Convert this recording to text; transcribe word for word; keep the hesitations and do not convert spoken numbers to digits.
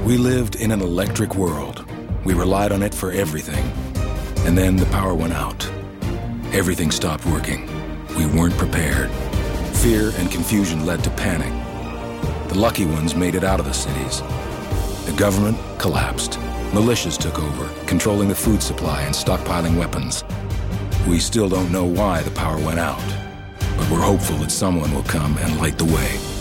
We lived in an electric world. We relied on it for everything. And then the power went out. Everything stopped working. We weren't prepared. Fear and confusion led to panic. The lucky ones made it out of the cities. The government collapsed. Militias took over, controlling the food supply and stockpiling weapons. We still don't know why the power went out, but we're hopeful that someone will come and light the way.